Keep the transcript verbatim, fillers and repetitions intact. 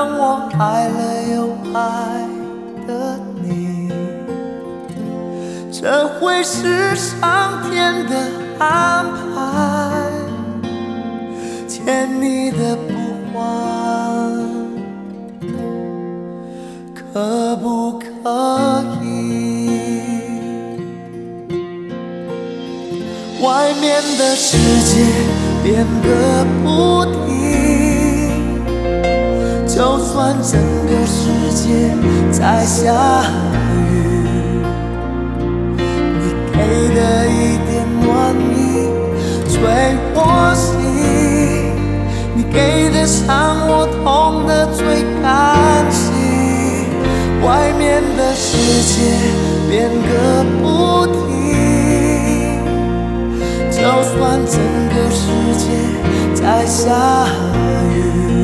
我爱了又爱的你，这会是上天的安排，欠你的不还，可不可以？外面的世界变个不停，就算整个世界在下雨，你给的一点暖意吹我醒，你给的伤我痛得最干净。外面的世界变个不停，就算整个世界在下雨，